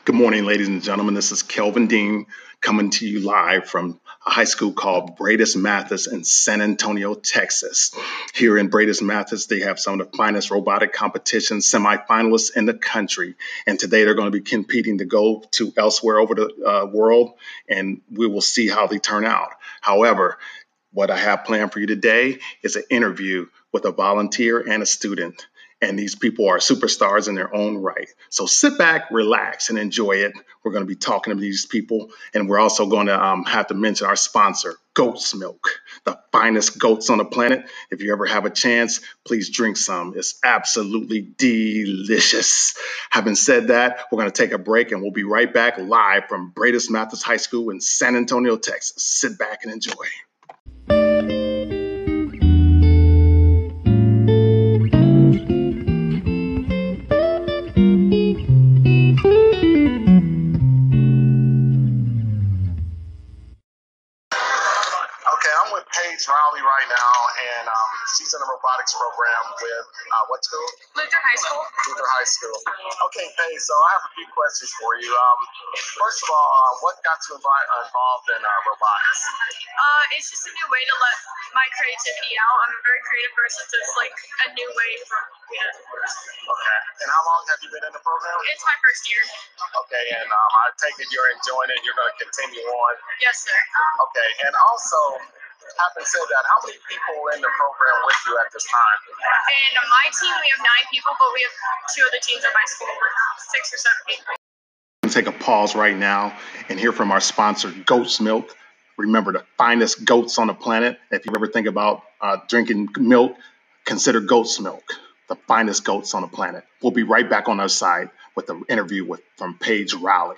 Good morning, ladies and gentlemen. This is Kelvin Dean coming to you live from a high school called Bradis Mathis in San Antonio, Texas. Here in Bradis Mathis, they have some of the finest robotic competition semifinalists in the country. And today they're going to be competing to go to elsewhere over the world, and we will see how they turn out. However, what I have planned for you today is an interview with a volunteer and a student. And these people are superstars in their own right. So sit back, relax, and enjoy it. We're going to be talking to these people. And we're also going to have to mention our sponsor, Goat's Milk, the finest goats on the planet. If you ever have a chance, please drink some. It's absolutely delicious. Having said that, we're going to take a break and we'll be right back live from Bradis Mathis High School in San Antonio, Texas. Sit back and enjoy. Riley right now, and she's in a robotics program with what school? Luther High School. Luther High School. Okay, Paige, so I have a few questions for you. First of all, what got you involved in robotics? It's just a new way to let my creativity out. I'm a very creative person, so it's like a new way for me to work. Okay, and how long have you been in the program? It's my first year. Okay, and I take it you're enjoying it, you're going to continue on? Yes, sir. Okay, and also, having said that, how many people are in the program with you at this time? In my team, we have 9 people, but we have 2 other teams at my school with 6 or 7 people. Take a pause right now and hear from our sponsor, Goat's Milk. Remember, the finest goats on the planet. If you ever think about drinking milk, consider Goat's Milk, the finest goats on the planet. We'll be right back on our side with the interview from Paige Riley.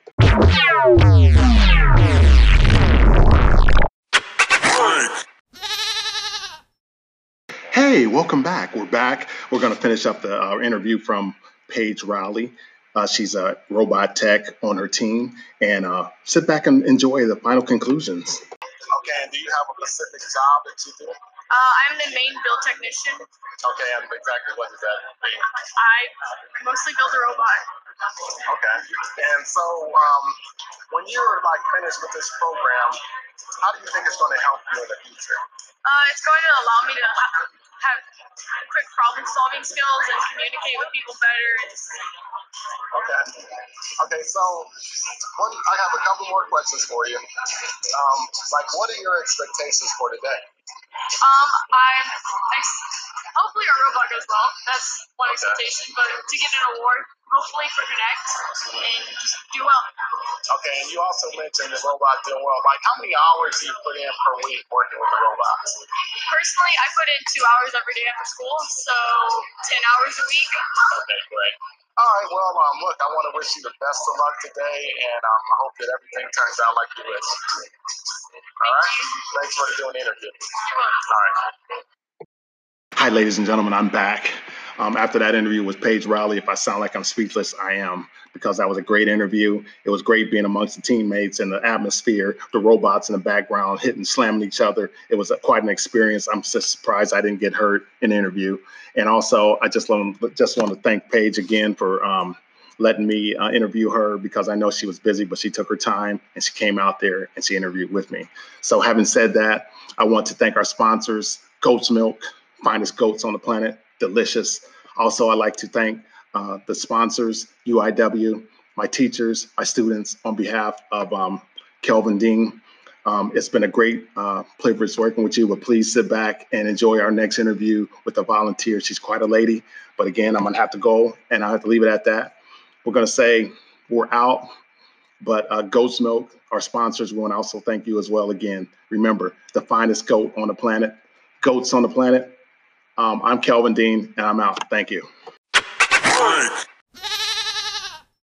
Hey, welcome back. We're back. We're going to finish up our interview from Paige Riley. She's a robot tech on her team. And sit back and enjoy the final conclusions. Okay, and do you have a specific job that you do? I'm the main build technician. Okay, and exactly what does that mean? I mostly build a robot. Okay, and so when you're finished with this program, how do you think it's going to help you in the future? It's going to allow me to have quick problem-solving skills and communicate with people better. Okay. Okay, so I have a couple more questions for you. What are your expectations for today? Hopefully our robot goes well. That's one expectation. But to get an award, hopefully for Connect, and just do well. Okay, and you also mentioned the robot doing well. How many hours do you put in per week working with the robots? Personally, I put in 2 hours every day after school, so 10 hours a week. Okay, great. All right, well, look, I want to wish you the best of luck today, and I hope that everything turns out like you wish. All right? Thanks for doing the interview. You're welcome. All right. Hi, ladies and gentlemen, I'm back. After that interview with Paige Riley, if I sound like I'm speechless, I am, because that was a great interview. It was great being amongst the teammates and the atmosphere, the robots in the background hitting, slamming each other. It was quite an experience. I'm just surprised I didn't get hurt in the interview. And also, I just want to thank Paige again for letting me interview her, because I know she was busy, but she took her time and she came out there and she interviewed with me. So having said that, I want to thank our sponsors, Goat's Milk, finest goats on the planet, delicious. Also, I'd like to thank the sponsors, UIW, my teachers, my students, on behalf of Kelvin Dean. It's been a great privilege working with you, but please sit back and enjoy our next interview with a volunteer. She's quite a lady, but again, I'm gonna have to go and I'll have to leave it at that. We're gonna say we're out, but Goat's Milk, our sponsors, we want to also thank you as well. Again, remember, the finest goat on the planet, goats on the planet. I'm Kelvin Dean, and I'm out. Thank you.